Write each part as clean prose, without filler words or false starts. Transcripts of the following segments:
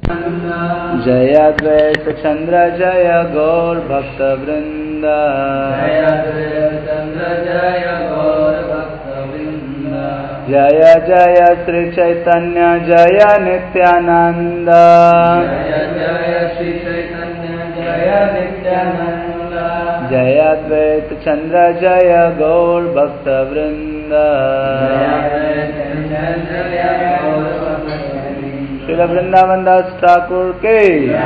जय द्वैत चंद्र जय गौर भक्त वृंद। जय जय श्री चैतन्य जय नित्यानंद। जय द्वैत चंद्र जय गौर भक्त वृंद। श्री वृंदावन दास ठाकुर के।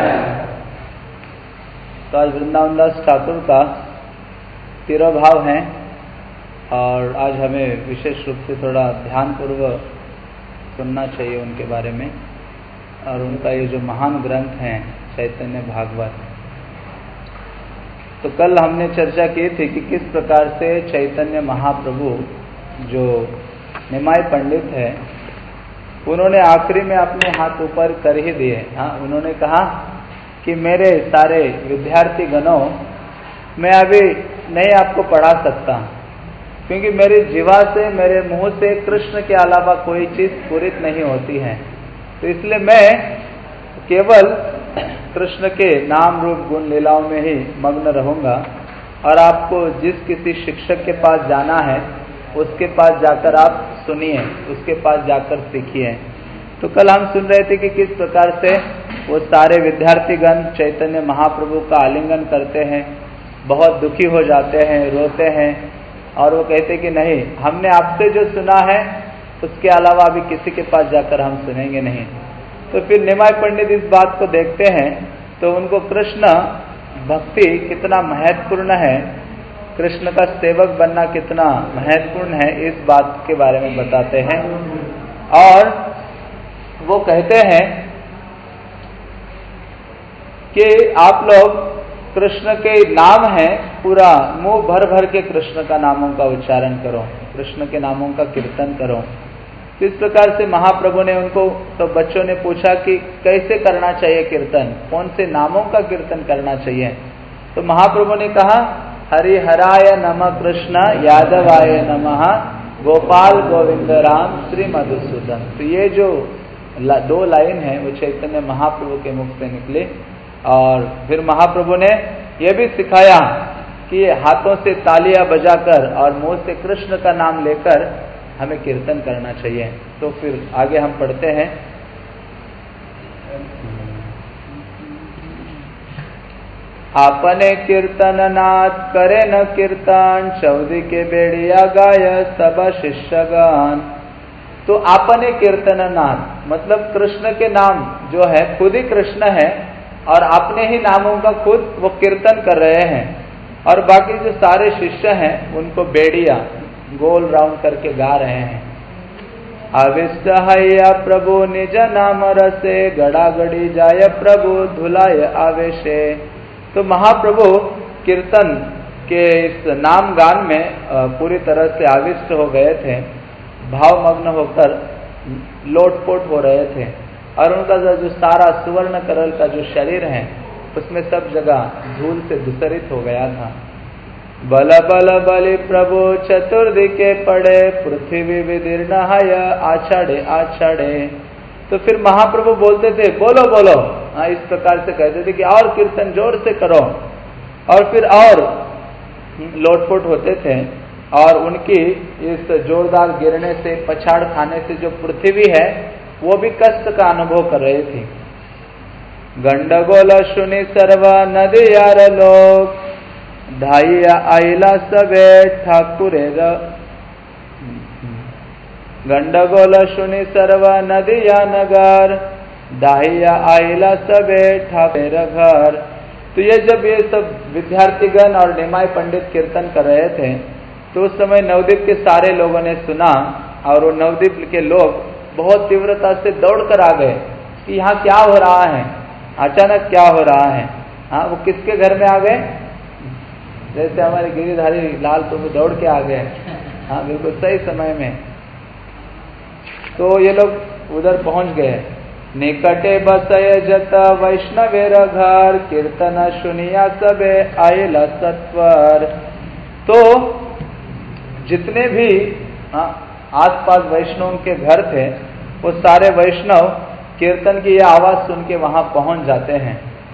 तो आज वृंदावन दास ठाकुर का तिरोभाव है और आज हमें विशेष रूप से थोड़ा ध्यान पूर्वक सुनना चाहिए उनके बारे में और उनका ये जो महान ग्रंथ है चैतन्य भागवत। तो कल हमने चर्चा की थी कि किस प्रकार से चैतन्य महाप्रभु जो निमाय पंडित है उन्होंने आखिरी में अपने हाथ ऊपर कर ही दिए। हाँ, उन्होंने कहा कि मेरे सारे विद्यार्थी गणों, मैं अभी नहीं आपको पढ़ा सकता क्योंकि मेरी जीवा से, मेरे मुंह से कृष्ण के अलावा कोई चीज पूरित नहीं होती है। तो इसलिए मैं केवल कृष्ण के नाम रूप गुण लीलाओं में ही मग्न रहूंगा और आपको जिस किसी शिक्षक के पास जाना है उसके पास जाकर आप सुनिए, उसके पास जाकर सीखिए। तो कल हम सुन रहे थे कि किस प्रकार से वो सारे विद्यार्थीगण चैतन्य महाप्रभु का आलिंगन करते हैं, बहुत दुखी हो जाते हैं, रोते हैं और वो कहते कि नहीं, हमने आपसे जो सुना है उसके अलावा अभी किसी के पास जाकर हम सुनेंगे नहीं। तो फिर निमाय पंडित इस बात को देखते हैं तो उनको कृष्ण भक्ति कितना महत्वपूर्ण है, कृष्ण का सेवक बनना कितना महत्वपूर्ण है, इस बात के बारे में बताते हैं। और वो कहते हैं कि आप लोग कृष्ण के नाम है, पूरा मुंह भर भर के कृष्ण का नामों का उच्चारण करो, कृष्ण के नामों का कीर्तन करो। इस प्रकार से महाप्रभु ने उनको, तो बच्चों ने पूछा कि कैसे करना चाहिए कीर्तन, कौन से नामों का कीर्तन करना चाहिए। तो महाप्रभु ने कहा, हरिहराय नमः कृष्ण यादवाय नमः गोपाल गोविंद राम श्री मधुसूदन। तो ये जो दो लाइन है वो चैतन्य महाप्रभु के मुख से निकले। और फिर महाप्रभु ने यह भी सिखाया कि हाथों से तालियां बजाकर और मुंह से कृष्ण का नाम लेकर हमें कीर्तन करना चाहिए। तो फिर आगे हम पढ़ते हैं। आपने कीर्तन नाथ करे न कीर्तन, चौदी के बेड़िया गाय सब शिष्यगण। तो आपने कीर्तन नाथ मतलब कृष्ण के नाम जो है खुद ही कृष्ण है और अपने ही नामों का खुद वो कीर्तन कर रहे हैं और बाकी जो सारे शिष्य हैं उनको बेड़िया गोल राउंड करके गा रहे हैं। आविष्ट हैया प्रभु निज नाम रसे, गड़ा गड़ी जाय प्रभु धुलाय आवेशे। तो महाप्रभु कीर्तन के इस नाम गान में पूरी तरह से आविष्ट हो गए थे, भावमग्न होकर लोटपोट हो रहे थे और उनका जो सारा सुवर्ण करल का जो शरीर है उसमें सब जगह धूल से धूसरित हो गया था। बल बल बलि प्रभु चतुर्दिके पड़े, पृथ्वी विदीर्ण हय आछाड़े आछाड़े। तो फिर महाप्रभु बोलते थे बोलो बोलो, इस प्रकार से कहते थे कि और कीर्तन जोर से करो और फिर और लोटपोट होते थे और उनकी इस जोरदार गिरने से, पछाड़ खाने से जो पृथ्वी है वो भी कष्ट का अनुभव कर रही थी। गंडगोल सुनि सर्व नदी यार लोग, धाइया आइला सबे ठाकुरे। गंडगोल सुनि सर्व नदिया नगर, दाहिया आइला सबे ठाकुर घर। तो ये जब ये सब विद्यार्थीगण और निमाय पंडित कीर्तन कर रहे थे तो उस समय नवद्वीप के सारे लोगों ने सुना और वो नवद्वीप के लोग बहुत तीव्रता से दौड़कर आ गए कि यहाँ क्या हो रहा है, अचानक क्या हो रहा है। हाँ, वो किसके घर में आ गए, जैसे हमारे गिरिधारी लाल प्रभु दौड़ के आ गए। हाँ, बिल्कुल सही समय में। तो ये लोग उधर पहुंच गए। निकटे बसय जत वैष्णवेर घर, कीर्तन सुनिया सबे आइला सत्वर। तो जितने भी आसपास वैष्णव के घर थे वो सारे वैष्णव कीर्तन की यह आवाज सुन के वहां पहुंच जाते हैं।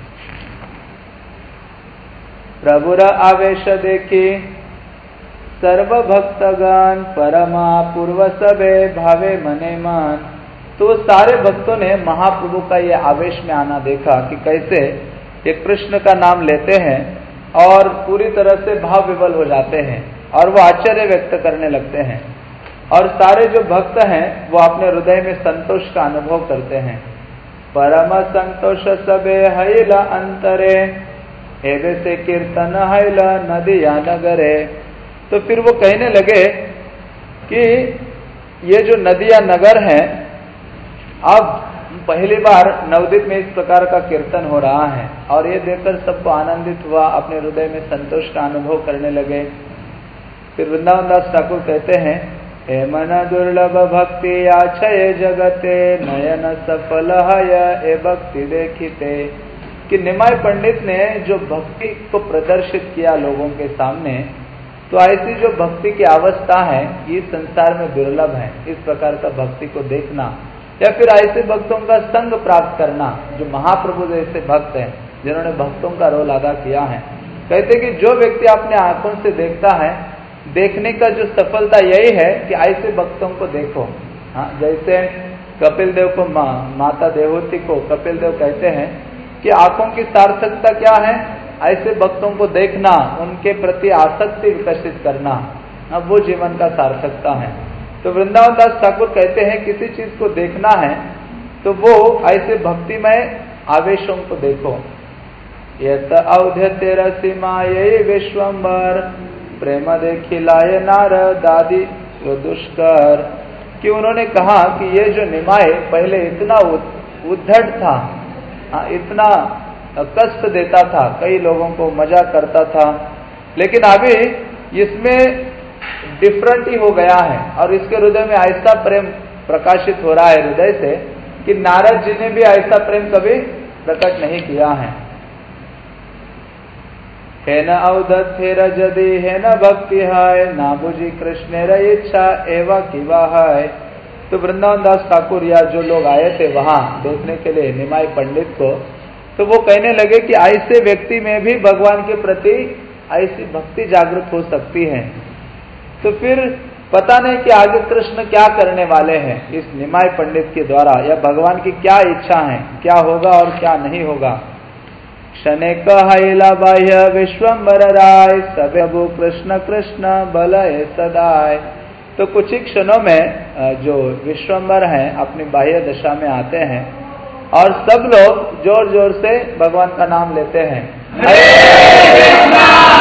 प्रभुर आवेश देखी सर्व भक्तगण परमा पूर्व सबे भावे मने मान। तो सारे भक्तों ने महाप्रभु का ये आवेश में आना देखा कि कैसे ये कृष्ण का नाम लेते हैं और पूरी तरह से भाव विवल हो जाते हैं और वो आश्चर्य व्यक्त करने लगते हैं। और सारे जो भक्त हैं वो अपने हृदय में संतोष का अनुभव करते हैं। परम संतोष सबे हैला अंतरे एवे से कीर्तन हैला नदिया नगरे। तो फिर वो कहने लगे कि ये जो नदिया नगर हैं, अब पहली बार नवदीप में इस प्रकार का कीर्तन हो रहा है और ये देखकर सबको आनंदित हुआ, अपने हृदय में संतोष का अनुभव करने लगे। फिर वृंदावन दास ठाकुर कहते हैं, हे मन दुर्लभ भक्ति आछय जगते नयन सफल हय ए भक्ति देखिते। कि निमाय पंडित ने जो भक्ति को प्रदर्शित किया लोगों के सामने, तो ऐसी जो भक्ति की अवस्था है ये संसार में दुर्लभ है। इस प्रकार का भक्ति को देखना या फिर ऐसे भक्तों का संग प्राप्त करना जो महाप्रभु जैसे भक्त हैं, जिन्होंने भक्तों का रोल अदा किया है। कहते कि जो व्यक्ति अपने आंखों से देखता है, देखने का जो सफलता यही है कि ऐसे भक्तों को देखो। हाँ, जैसे कपिल देव को माता देवहूति को कपिल देव कहते हैं कि आंखों की सार्थकता क्या है, ऐसे भक्तों को देखना, उनके प्रति आसक्ति विकसित करना, अब वो जीवन का सार्थकता है। तो वृंदावन दास ठाकुर कहते हैं किसी चीज को देखना है तो वो ऐसे भक्तिमय आवेशों को देखो। यत औध्य तेरा सीमा ये विश्वम्बर प्रेम देखिलाय नारद आदि दुष्कर। कि उन्होंने कहा कि ये जो निमाय पहले इतना उद्धट था, इतना कष्ट देता था, कई लोगों को मजा करता था, लेकिन अभी इसमें डिफरेंट ही हो गया है और इसके हृदय में ऐसा प्रेम प्रकाशित हो रहा है हृदय से कि नारद जी ने भी ऐसा प्रेम कभी प्रकट नहीं किया है। हे न अवधत हे रजदी हे न भक्ति है ना बुझी कृष्ण र इच्छा एवा किवा है। तो वृंदावन दास ठाकुर या जो लोग आए थे वहां देखने के लिए निमाय पंडित को, तो वो कहने लगे कि ऐसे व्यक्ति में भी भगवान के प्रति ऐसी भक्ति जागृत हो सकती है। तो फिर पता नहीं कि आगे कृष्ण क्या करने वाले हैं इस निमाय पंडित के द्वारा, या भगवान की क्या इच्छा है, क्या होगा और क्या नहीं होगा। क्षणे कहला बाह्य विश्वम्बर राय सब अबु कृष्ण कृष्ण बलय सदाय। तो कुछ ही क्षणों में जो विश्वम्बर हैं अपनी बाह्य दशा में आते हैं और सब लोग जोर जोर से भगवान का नाम लेते हैं। हरे कृष्णा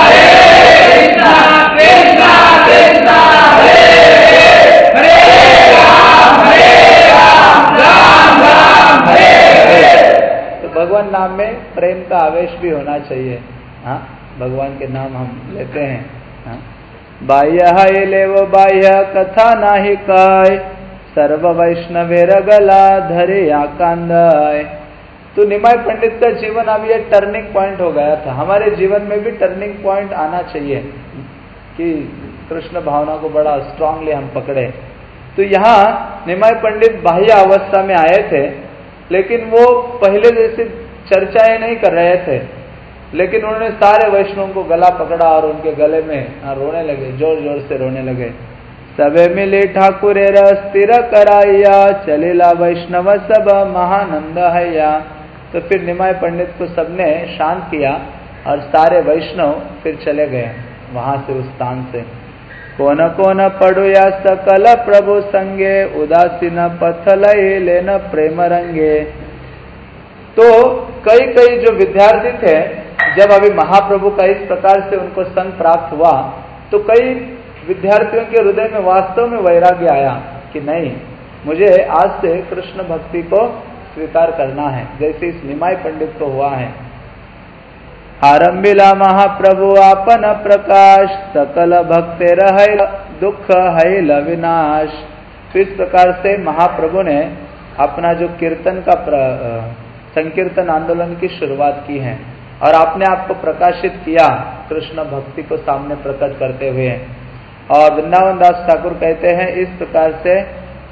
कृष्णा कृष्णा हरे हरे राम राम हरे हरे। तो भगवान नाम में प्रेम का आवेश भी होना चाहिए। हाँ, भगवान के नाम हम लेते हैं। हाँ? बाह्य है ले वो बाह्य कथा नाही काय सर्व वैष्णवेर गला धरे आकांदाय। तो निमाय पंडित का जीवन अब ये टर्निंग पॉइंट हो गया था। हमारे जीवन में भी टर्निंग पॉइंट आना चाहिए कि कृष्ण भावना को बड़ा स्ट्रांगली हम पकड़े। तो यहाँ निमाय पंडित बाह्य अवस्था में आए थे, लेकिन वो पहले जैसे चर्चाएं नहीं कर रहे थे, लेकिन उन्होंने सारे वैष्णवों को गला पकड़ा और उनके गले में रोने लगे, जोर जोर से रोने लगे। सबे मिले ठाकुर स्थिर कराइया चलेला वैष्णव सब महानंद हैया। तो फिर निमाय पंडित को सबने शांत किया और सारे वैष्णव फिर चले गए वहां से, उस स्थान से। कोन कोन पड़ुया सकल प्रभु संगे उदासीन पथलय लेन प्रेम रंगे। तो कई कई जो विद्यार्थी थे, जब अभी महाप्रभु का इस प्रकार से उनको संग प्राप्त हुआ, तो कई विद्यार्थियों के हृदय में वास्तव में वैराग्य आया कि नहीं, मुझे आज से कृष्ण भक्ति को स्वीकार करना है, जैसे इस निमाय पंडित को हुआ है। आरंभिला महाप्रभु आपन प्रकाश सकल भक्ते रहे दुख है विनाश। तो इस प्रकार से महाप्रभु ने अपना जो कीर्तन का संकीर्तन आंदोलन की शुरुआत की है और अपने आप को प्रकाशित किया कृष्ण भक्ति को सामने प्रकट करते हुए। और वृंदावन दास ठाकुर कहते हैं इस प्रकार से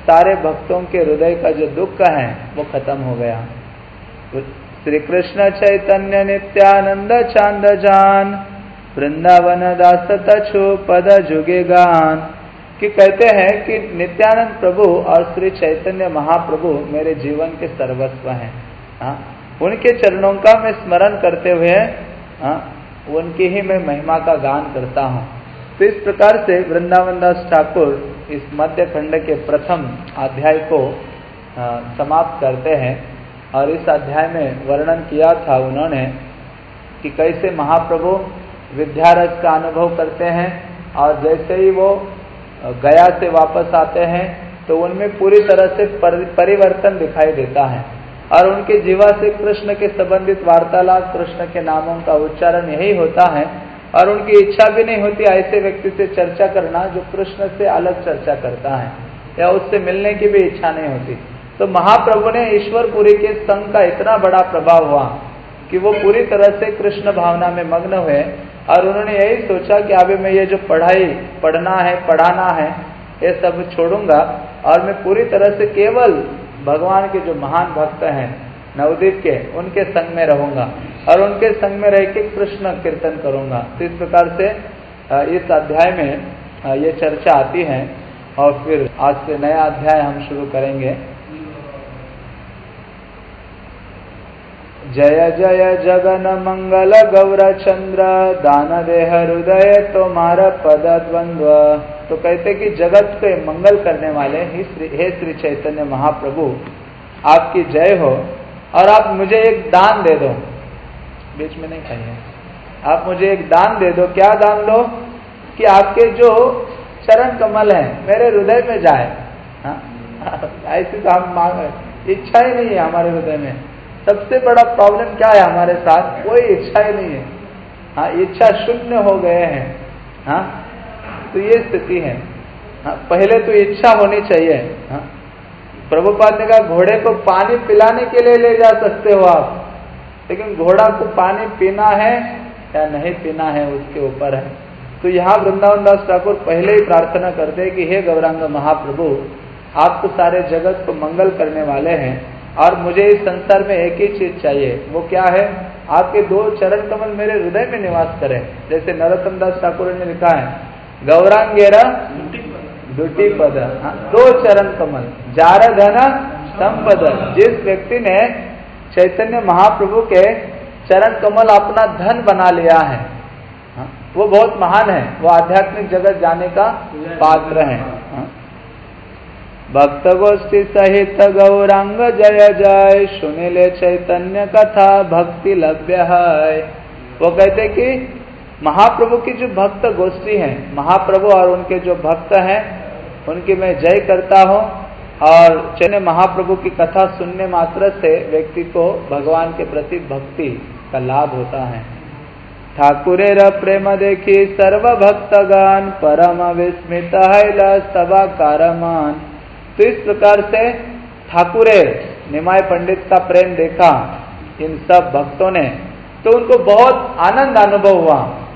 सारे भक्तों के हृदय का जो दुख है वो खत्म हो गया। श्री कृष्ण चैतन्य नित्यानंद चांद जान, वृंदावन दास तछु पद जुगे गान। कि कहते हैं कि नित्यानंद प्रभु और श्री चैतन्य महाप्रभु मेरे जीवन के सर्वस्व हैं। उनके चरणों का मैं स्मरण करते हुए उनकी ही मैं महिमा का गान करता हूँ। तो इस प्रकार से वृंदावन दास ठाकुर इस मध्य खंड के प्रथम अध्याय को समाप्त करते हैं। और इस अध्याय में वर्णन किया था उन्होंने कि कैसे महाप्रभु विद्यारस का अनुभव करते हैं और जैसे ही वो गया से वापस आते हैं तो उनमें पूरी तरह से परिवर्तन दिखाई देता है और उनके जीवा से कृष्ण के संबंधित वार्तालाप, कृष्ण के नामों का उच्चारण यही होता है। और उनकी इच्छा भी नहीं होती ऐसे व्यक्ति से चर्चा करना जो कृष्ण से अलग चर्चा करता है या उससे मिलने की भी इच्छा नहीं होती। तो महाप्रभु ने ईश्वरपुरी के संघ का इतना बड़ा प्रभाव हुआ कि वो पूरी तरह से कृष्ण भावना में मग्न हुए और उन्होंने यही सोचा कि अभी मैं ये जो पढ़ना है, पढ़ाना है, ये सब छोड़ूंगा और मैं पूरी तरह से केवल भगवान के जो महान भक्त हैं नवद्वीप के, उनके संग में रहूंगा और उनके संग में रह के कृष्ण कीर्तन करूंगा। तो इस प्रकार से इस अध्याय में ये चर्चा आती है और फिर आज से नया अध्याय हम शुरू करेंगे। जय जय जगन मंगल गौर चंद्र, दान देह हृदय तुम्हारा पद द्वंद्व। तो कहते कि जगत के मंगल करने वाले हे श्री चैतन्य महाप्रभु, आपकी जय हो और आप मुझे एक दान दे दो। बीच में नहीं कहिए, आप मुझे एक दान दे दो। क्या दान दो? कि आपके जो चरण कमल हैं मेरे हृदय में जाए। ऐसी तो हम मांग, इच्छा ही नहीं है हमारे हृदय में। सबसे बड़ा प्रॉब्लम क्या है हमारे साथ? कोई इच्छा ही नहीं है। इच्छा शून्य हो गए हैं। तो ये स्थिति है। पहले तो इच्छा होनी चाहिए। प्रभुपाद ने कहा घोड़े को पानी पिलाने के लिए ले जा सकते हो आप, लेकिन घोड़ा को पानी पीना है या नहीं पीना है उसके ऊपर है। तो यहाँ वृंदावन दास ठाकुर पहले ही प्रार्थना करते हैं कि हे गौरांग महाप्रभु, आप तो सारे जगत को मंगल करने वाले हैं और मुझे इस संसार में एक ही चीज चाहिए। वो क्या है? आपके दो चरण कमल मेरे हृदय में निवास करें। जैसे नरोत्तम दास ठाकुर ने लिखा है, गौरांगेरा दुटी पद, दो चरण कमल, जार धन संपद। जिस व्यक्ति ने चैतन्य महाप्रभु के चरण कमल अपना धन बना लिया है वो बहुत महान है, वो आध्यात्मिक जगत जाने का पात्र है। भक्त गोष्ठी सहित गौरांग जय जय, सुनिले चैतन्य कथा भक्ति लभ्य है। वो कहते कि महाप्रभु की जो भक्त गोष्ठी है, महाप्रभु और उनके जो भक्त हैं उनकी मैं जय करता हूँ और चैतन्य महाप्रभु की कथा सुनने मात्र से व्यक्ति को भगवान के प्रति भक्ति का लाभ होता है। ठाकुरेर प्रेम देखी सर्व भक्तगण, परम विस्मित है सभा कारमान। तो इस प्रकार से ठाकुरे निमाय पंडित का प्रेम देखा इन सब भक्तों ने, तो उनको बहुत आनंद अनुभव हुआ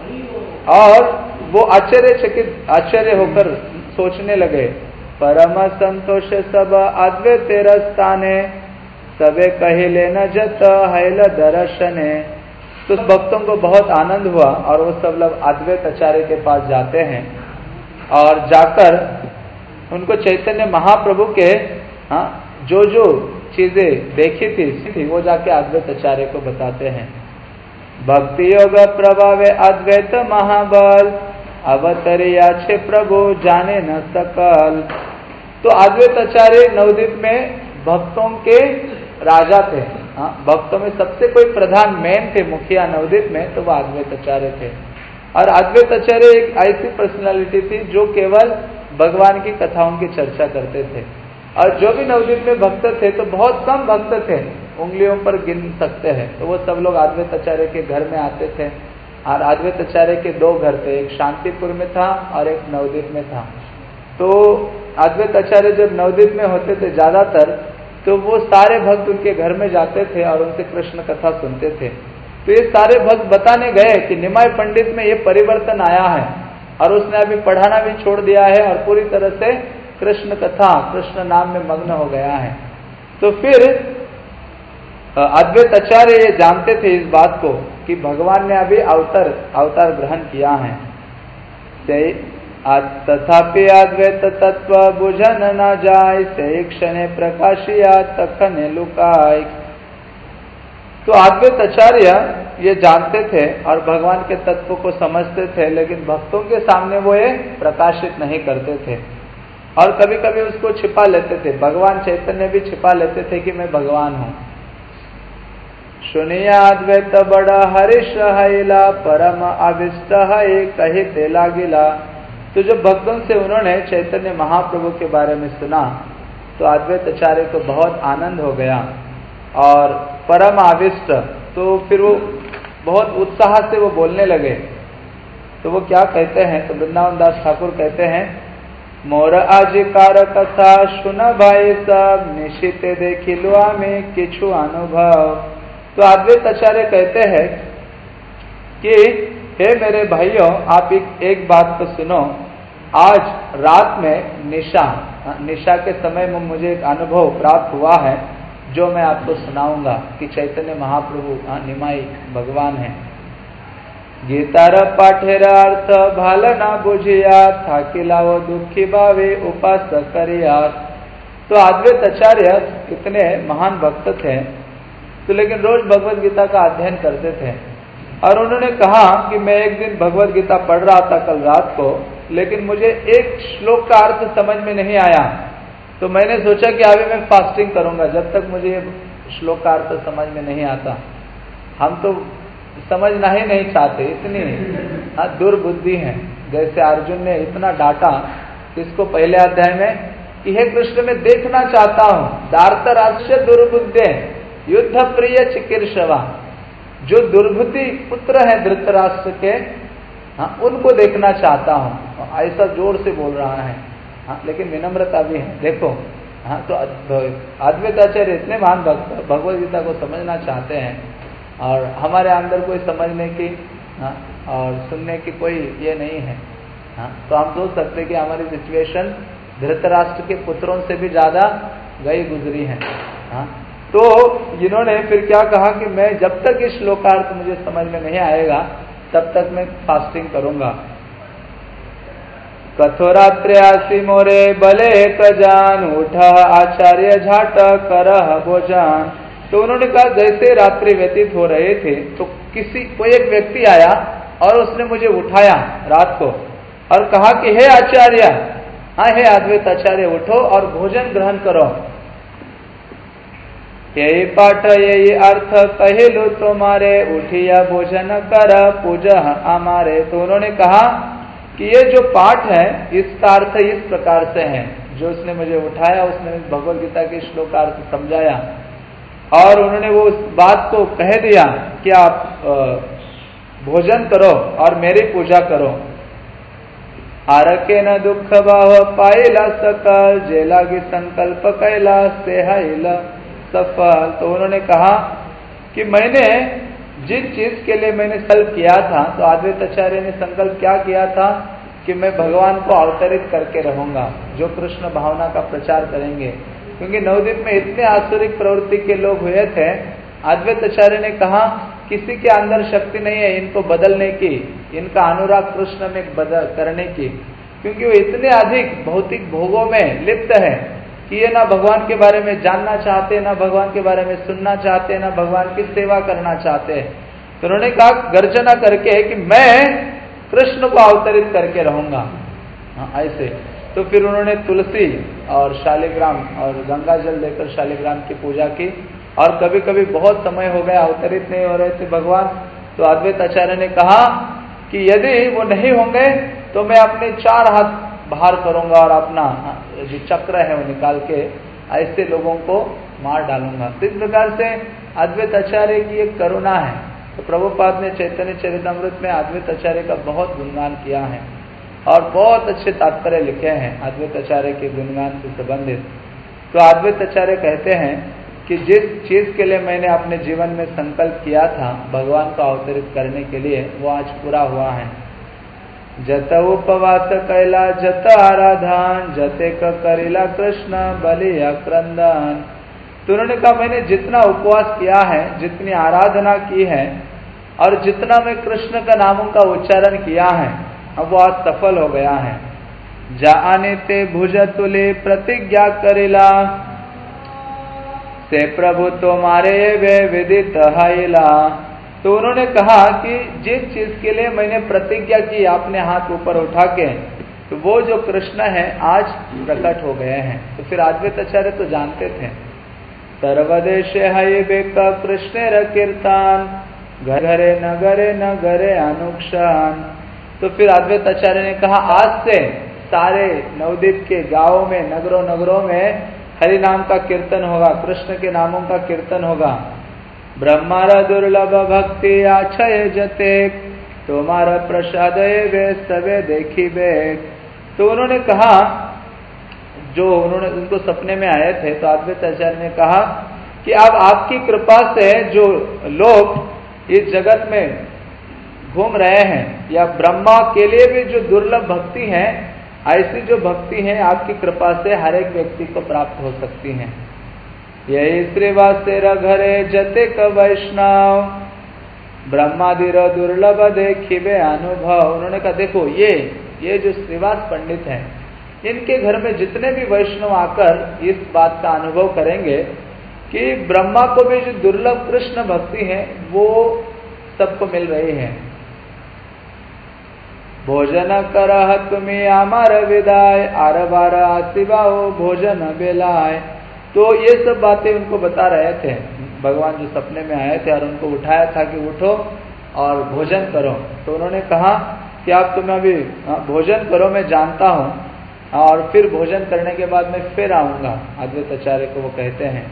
और वो आश्चर्य होकर सोचने लगे, परम संतोष सब अद्वैत स्थाने, सबे कहिले न जत हैल दर्शने। तो भक्तों को बहुत आनंद हुआ और वो सब लोग अद्वैत आचार्य के पास जाते हैं और जाकर उनको चैतन्य महाप्रभु के जो जो चीजें देखी थी वो जाके अद्वैत आचार्य को बताते हैं। भक्ति योग प्रभावे अद्वैत महाबल, अवतरिया छे प्रभु जाने न सकल। तो अद्वैत आचार्य नवद्वीप में भक्तों के राजा थे। भक्तों में सबसे कोई प्रधान मेन थे, मुखिया नवद्वीप में, तो वह अद्वैत आचार्य थे। और अद्वैत आचार्य एक ऐसी पर्सनालिटी थी जो केवल भगवान की कथाओं की चर्चा करते थे। और जो भी नवद्वीप में भक्त थे तो बहुत कम भक्त थे, उंगलियों पर गिन सकते हैं। तो वो सब लोग अद्वैत आचार्य के घर में आते थे। और अद्वैत आचार्य के दो घर थे, एक शांतिपुर में था और एक नवद्वीप में था। तो अद्वैत आचार्य जब नवद्वीप में होते थे ज्यादातर, तो वो सारे भक्त उनके घर में जाते थे और उनसे कृष्ण कथा सुनते थे। तो ये सारे भक्त बताने गए कि निमाय पंडित में ये परिवर्तन आया है और उसने अभी पढ़ाना भी छोड़ दिया है और पूरी तरह से कृष्ण कथा, कृष्ण नाम में मग्न हो गया है। तो फिर अद्वैत आचार्य ये जानते थे इस बात को कि भगवान ने अभी अवतार ग्रहण किया है। तथापि अद्वैत तत्व बुझन न जाय, से क्षणे प्रकाशिया तखने लुकाय। तो अद्वैत आचार्य ये जानते थे और भगवान के तत्व को समझते थे, लेकिन भक्तों के सामने वो ये प्रकाशित नहीं करते थे और कभी कभी उसको छिपा लेते थे। भगवान चैतन्य भी छिपा लेते थे कि मैं भगवान हूं। सुनिया अद्वैत बड़ा हरिष हैला, परम अभिष्ट है कही तेला गिला। तो जब भक्तों से उन्होंने चैतन्य महाप्रभु के बारे में सुना तो अद्वैत आचार्य को बहुत आनंद हो गया और परम आविष्ट, तो फिर वो बहुत उत्साह से वो बोलने लगे। तो वो क्या कहते हैं, तो वृंदावन दास ठाकुर कहते हैं, मोर आजिकार कथा सुन भाई सब, निशिते देखी लुआ में किछु अनुभव। तो अद्वैत आचार्य कहते हैं कि हे मेरे भाइयों, आप एक बात तो सुनो। आज रात में निशा के समय में मुझे एक अनुभव प्राप्त हुआ है जो मैं आपको सुनाऊंगा कि चैतन्य महाप्रभु निमाई भगवान है। गीतार पाठेर अर्थ भाल ना बुझिया, थाकिला वो दुखी भावे उपास करिया। तो अद्वैत आचार्य इतने महान भक्त थे, तो लेकिन रोज भगवद गीता का अध्ययन करते थे और उन्होंने कहा कि मैं एक दिन भगवद गीता पढ़ रहा था कल रात को, लेकिन मुझे एक श्लोक का अर्थ समझ में नहीं आया। तो मैंने सोचा कि अभी मैं फास्टिंग करूंगा जब तक मुझे ये श्लोक का अर्थ समझ में नहीं आता। हम तो समझना ही नहीं चाहते, इतनी दुर्बुद्धि है। जैसे अर्जुन ने इतना डांटा इसको पहले अध्याय में कि हे कृष्ण मैं देखना चाहता हूं, दार्तराष्ट्र दुर्बुद्धे युद्ध प्रिय चिकीर्षवा। जो दुर्बुद्धि पुत्र है धृतराष्ट्र के, उनको देखना चाहता हूं, ऐसा जोर से बोल रहा है। लेकिन विनम्रता भी है, देखो। तो अद्वैत आचार्य इतने महान भक्त भगवद गीता को समझना चाहते हैं और हमारे अंदर कोई समझने की और सुनने की कोई ये नहीं है। तो हम सोच सकते हैं कि हमारी सिचुएशन धृतराष्ट्र के पुत्रों से भी ज्यादा गई गुजरी है। तो इन्होंने फिर क्या कहा कि मैं जब तक इस श्लोकार्थ मुझे समझ में नहीं आएगा तब तक मैं फास्टिंग करूंगा। कथोरात्र्यासी मोरे बले कजान, उठा आचार्य झाट करह भोजान। तो उन्होंने कहा जैसे रात्रि व्यतीत हो रहे थे तो कोई एक व्यक्ति आया और उसने मुझे उठाया रात को और कहा कि हे आचार्य, हे अद्वैत आचार्य, उठो और भोजन ग्रहण करो। यही पाठ यही अर्थ कहिलु तुम्हारे, उठिया भोजन कर पूजा हमारे। तो उन्होंने कहा कि ये जो पाठ है इसका अर्थ इस प्रकार से है। जो उसने मुझे उठाया उसने भगवद गीता के श्लोकार्थ समझाया और उन्होंने वो उस बात को कह दिया कि आप भोजन करो और मेरी पूजा करो। आरके न दुख भाव पाइला सकल, जेला की संकल्प कैला से हैला सफल। तो उन्होंने कहा कि मैंने जिस चीज के लिए मैंने संकल्प किया था, तो अद्वैत आचार्य ने संकल्प क्या किया था कि मैं भगवान को अवतरित करके रहूंगा, जो कृष्ण भावना का प्रचार करेंगे। क्योंकि नवद्वीप में इतने आसुरिक प्रवृत्ति के लोग हुए थे, अद्वैत आचार्य ने कहा किसी के अंदर शक्ति नहीं है इनको बदलने की, इनका अनुराग कृष्ण में करने की, क्योंकि वो इतने अधिक भौतिक भोगों में लिप्त है कि ये ना भगवान के बारे में जानना चाहते, ना भगवान के बारे में सुनना चाहते, ना भगवान की सेवा करना चाहते। तो उन्होंने कहा गर्जना करके कि मैं कृष्ण को अवतरित करके रहूंगा, ऐसे। तो फिर उन्होंने तुलसी और शालिग्राम और गंगा जल देकर शालिग्राम की पूजा की और कभी कभी बहुत समय हो गया अवतरित नहीं हो रहे थे भगवान। तो अद्वैत आचार्य ने कहा कि यदि वो नहीं होंगे तो मैं अपने 4 हाथ बाहर करूंगा और अपना जो चक्र है वो निकाल के ऐसे लोगों को मार डालूंगा। तो इस प्रकार से अद्वैत आचार्य की एक करुणा है। तो प्रभुपाद ने चैतन्य चरितामृत में अद्वैत आचार्य का बहुत गुणगान किया है और बहुत अच्छे तात्पर्य लिखे हैं अद्वैत आचार्य के गुणगान से संबंधित। तो अद्वैत आचार्य कहते हैं कि जिस चीज के लिए मैंने अपने जीवन में संकल्प किया था भगवान को अवतरित करने के लिए, वो आज पूरा हुआ है। जत उपवास कैला जत आराधन, जते करिला कृष्ण बलिया क्रंदन। तो उन्होंने कहा मैंने जितना उपवास किया है, जितनी आराधना की है और जितना मैं कृष्ण का नामों का उच्चारण किया है, अब वो आज सफल हो गया है। जाने ते भुज तुले प्रतिज्ञा करिला, से प्रभु तुम्हारे वे विदित हैला। तो उन्होंने कहा कि जिस चीज के लिए मैंने प्रतिज्ञा की आपने हाथ ऊपर उठा के, तो वो जो कृष्ण है आज प्रकट हो गए हैं। तो फिर अद्वैत आचार्य तो जानते थे, सर्वदेश है बेक कृष्ण कीर्तन, घरे नगरे नगरे अनुक्षण। तो फिर अद्वैत आचार्य ने कहा आज से सारे नवद्वीप के गांवों में, नगरों नगरों में हरि नाम का कीर्तन होगा, कृष्ण के नामों का कीर्तन होगा। ब्रह्मार दुर्लभ भक्ति आछय जते, तुम्हारा प्रसाद वे सबे देखी बेक। तो उन्होंने कहा, जो उन्होंने उनको सपने में आए थे, तो अद्वैत आचार्य ने कहा कि अब आपकी कृपा से जो लोग इस जगत में घूम रहे हैं, या ब्रह्मा के लिए भी जो दुर्लभ भक्ति है, ऐसी जो भक्ति है आपकी कृपा से हर एक व्यक्ति को प्राप्त हो सकती है। यही श्रीवास तेरा घरे जते क वैष्णव, ब्रह्मादिर दुर्लभ देखिबे अनुभव। उन्होंने कहा देखो ये जो श्रीवास पंडित हैं, इनके घर में जितने भी वैष्णव आकर इस बात का अनुभव करेंगे कि ब्रह्मा को भी जो दुर्लभ कृष्ण भक्ति है वो सबको मिल रही है। भोजन करह तुम्हें आमार विदाय, आर बार आसिबाओ भोजन बेलाय। तो ये सब बातें उनको बता रहे थे, भगवान जो सपने में आए थे और उनको उठाया था कि उठो और भोजन करो। तो उन्होंने कहा कि आप तुम्हें अभी भोजन करो, मैं जानता हूँ, और फिर भोजन करने के बाद मैं फिर आऊंगा। अद्वैत आचार्य को वो कहते हैं,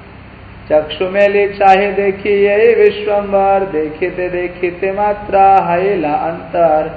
चक्षु मेली चाहे देखी यही विश्वम्बर, देखते देखते मात्रा हैला अंतर।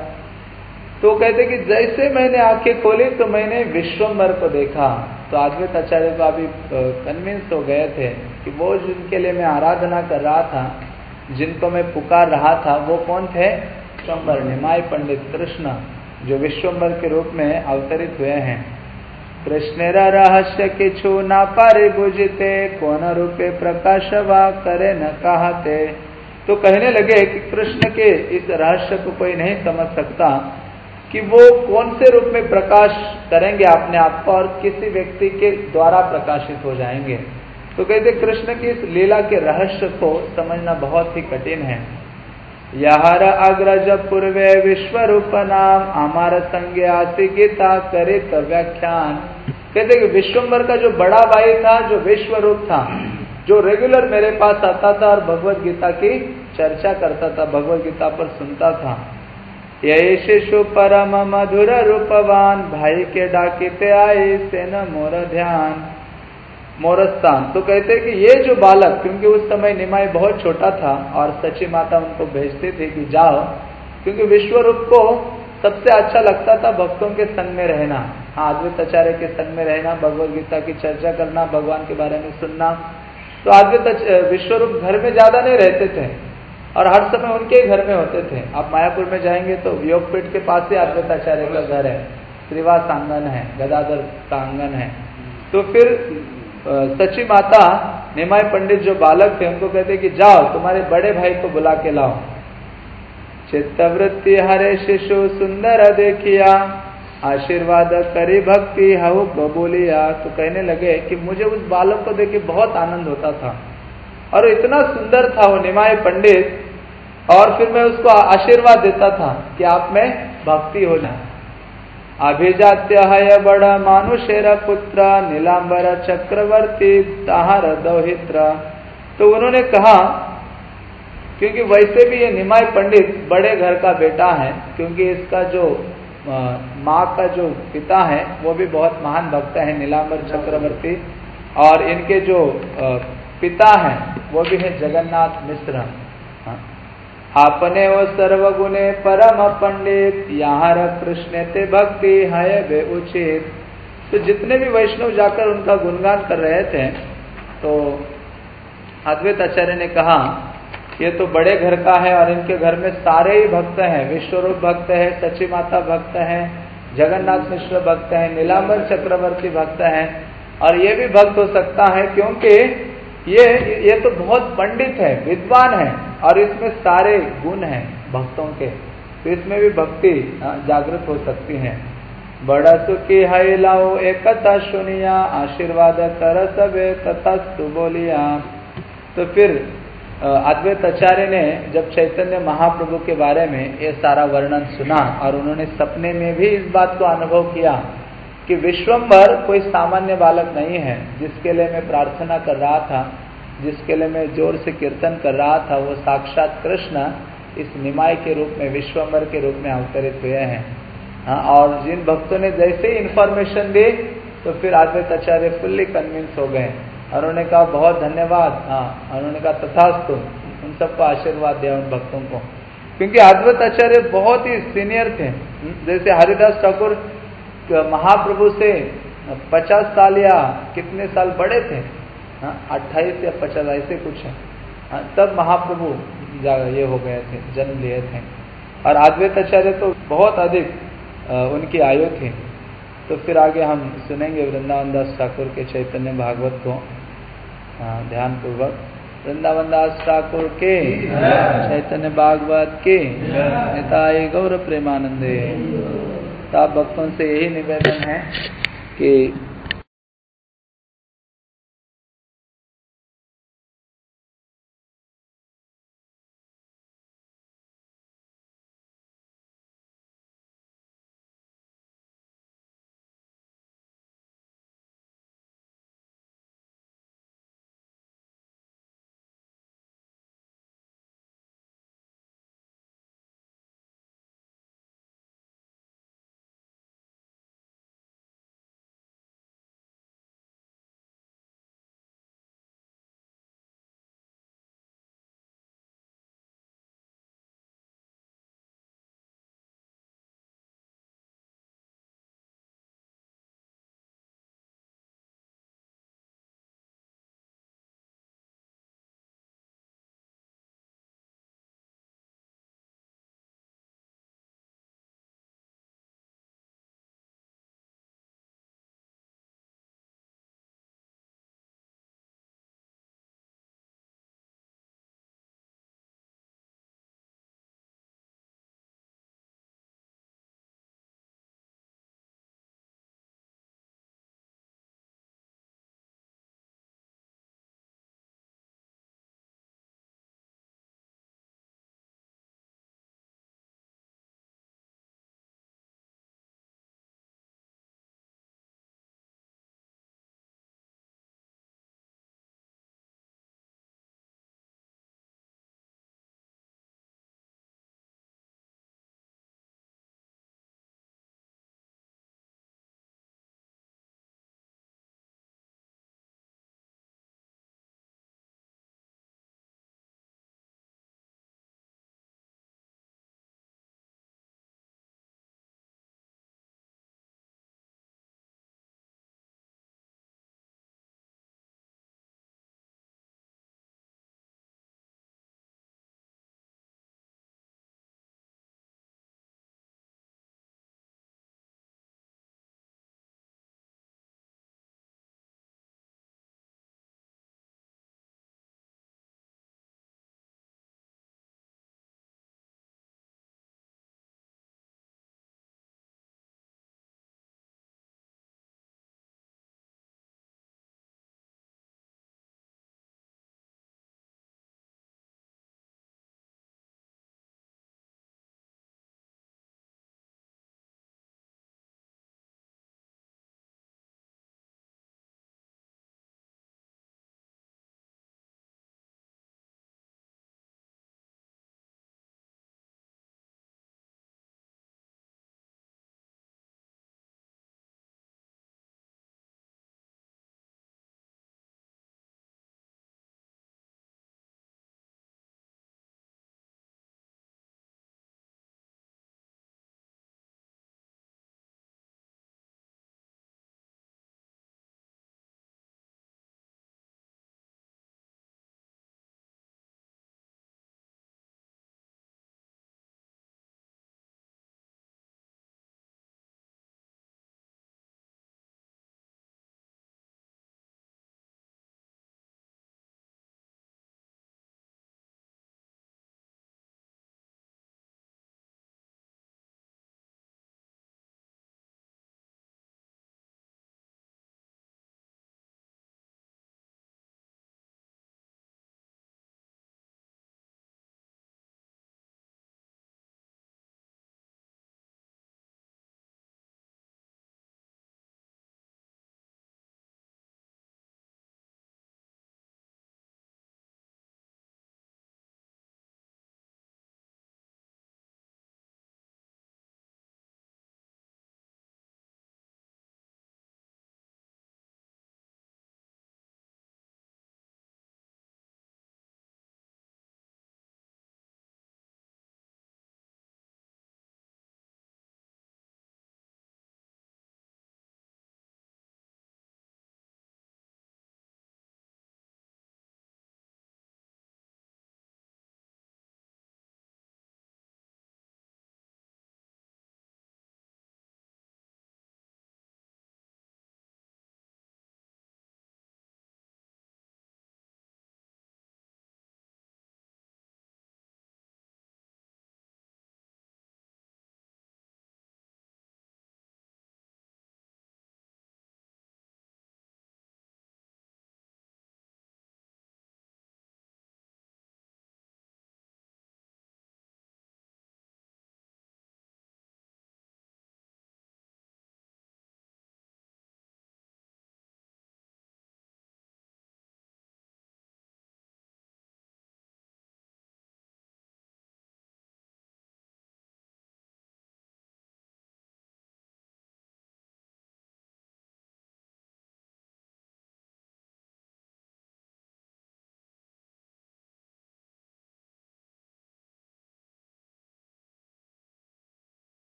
तो कहते कि जैसे मैंने आंखें खोली तो मैंने विश्वम्बर को देखा। तो अद्वैत आचार्य को अभी कन्विंस हो गए थे कि वो जिनके लिए मैं आराधना कर रहा था, जिनको मैं पुकार रहा था, वो कौन थे? विश्वम्बर, निमाय पंडित कृष्ण, जो विश्वम्बर के रूप में अवतरित हुए हैं। कृष्णेरा रहस्य किछु ना पारे बुझते, कौन रूपे प्रकाशवा करे न कहते। तो कहने लगे कि कृष्ण के इस रहस्य को कोई नहीं समझ सकता कि वो कौन से रूप में प्रकाश करेंगे अपने आप को और किसी व्यक्ति के द्वारा प्रकाशित हो जाएंगे। तो कहते कृष्ण की इस लीला के रहस्य को समझना बहुत ही कठिन है। यहार अग्रज पूर्वे विश्व रूप नाम, अमार संज्ञ आसी गीता करित व्याख्यान। कहते कि विश्वम्बर का जो बड़ा भाई था, जो विश्व रूप था, जो रेगुलर मेरे पास आता था और भगवत गीता की चर्चा करता था, भगवत गीता पर सुनता था। यही शिशु परम मधुर रूपवान, भाई के डाकिते आए से न मोर ध्यान मोरस्तान। तो कहते कि ये जो बालक, क्योंकि उस समय निमाई बहुत छोटा था और सची माता उनको भेजती थी कि जाओ, क्योंकि विश्व रूप को सबसे अच्छा लगता था भक्तों के संग में रहना। हाँ, अद्वैत आचार्य के संग में रहना, भगवत गीता की चर्चा करना, भगवान के बारे में सुनना। तो अद्वैत विश्वरूप घर में ज्यादा नहीं रहते थे और हर समय उनके घर में होते थे। आप मायापुर में जाएंगे तो योगपीठ के पास ही अद्वैत आचार्य का घर है, श्रीवास आंगन है, गदाधर का आंगन है। तो फिर सची माता निमाय पंडित जो बालक थे उनको कहते कि जाओ तुम्हारे बड़े भाई को बुला के लाओ। चित्तवृत्ति हरे शिशु सुंदर देखिया, आशीर्वाद करी भक्ति हऊ बबूलिया। तो कहने लगे कि मुझे उस बालक को देख के बहुत आनंद होता था और इतना सुंदर था वो निमाय पंडित, और फिर मैं उसको आशीर्वाद देता था कि आप में भक्ति हो जाए। अभिजात्य है बड़ा मानुषेर पुत्र, नीलांबर चक्रवर्ती ताहार दौहित्र। तो उन्होंने कहा, क्योंकि वैसे भी ये निमाय पंडित बड़े घर का बेटा है, क्योंकि इसका जो माँ का जो पिता है वो भी बहुत महान भक्त है, नीलांबर चक्रवर्ती, और इनके जो पिता हैं वो भी है जगन्नाथ मिश्र। आपने वो सर्वगुणे परम पंडित, यहाँ कृष्ण ते भक्ति है वे उचित। तो जितने भी वैष्णव जाकर उनका गुणगान कर रहे थे, तो अद्वैत आचार्य ने कहा ये तो बड़े घर का है और इनके घर में सारे ही भक्त हैं। विश्वरूप भक्त है, सची माता भक्त है, जगन्नाथ मिश्र भक्त है, नीलांबर चक्रवर्ती भक्त है, और ये भी भक्त हो सकता है क्योंकि ये तो बहुत पंडित है, विद्वान है, और इसमें सारे गुण हैं भक्तों के, तो इसमें भी भक्ति जागृत हो सकती है। बड़ा सुखी है लाओ एक कथा सुनिया, आशीर्वाद कर सबे तथास्तु बोलिया। तो फिर अद्वैत आचार्य ने जब चैतन्य महाप्रभु के बारे में ये सारा वर्णन सुना और उन्होंने सपने में भी इस बात को अनुभव किया कि विश्वम्भर कोई सामान्य बालक नहीं है, जिसके लिए मैं प्रार्थना कर रहा था, जिसके लिए मैं जोर से कीर्तन कर रहा था, वो साक्षात कृष्ण इस निमाय के रूप में, विश्वम्भर के रूप में अवतरित हुए हैं। और जिन भक्तों ने जैसे ही इन्फॉर्मेशन दी तो फिर अद्वैत आचार्य फुल्ली कन्विंस हो गए। उन्होंने कहा बहुत धन्यवाद, उन्होंने कहा तथास्तु, उन सबको आशीर्वाद दिया उन भक्तों को, क्योंकि अद्वैत आचार्य बहुत ही सीनियर थे। जैसे हरिदास ठाकुर महाप्रभु से 50 साल या कितने साल बड़े थे, 28 या 50 ऐसे कुछ है, तब महाप्रभु ये हो गए थे, जन्म लिए थे। और अद्वैत आचार्य तो बहुत अधिक उनकी आयु थी। तो फिर आगे हम सुनेंगे वृंदावन दास ठाकुर के चैतन्य भागवत को ध्यान पूर्वक। वृंदावन दास ठाकुर के चैतन्य भागवत के निताई गौर प्रेमानंदे। तो आप भक्तों से यही निवेदन है कि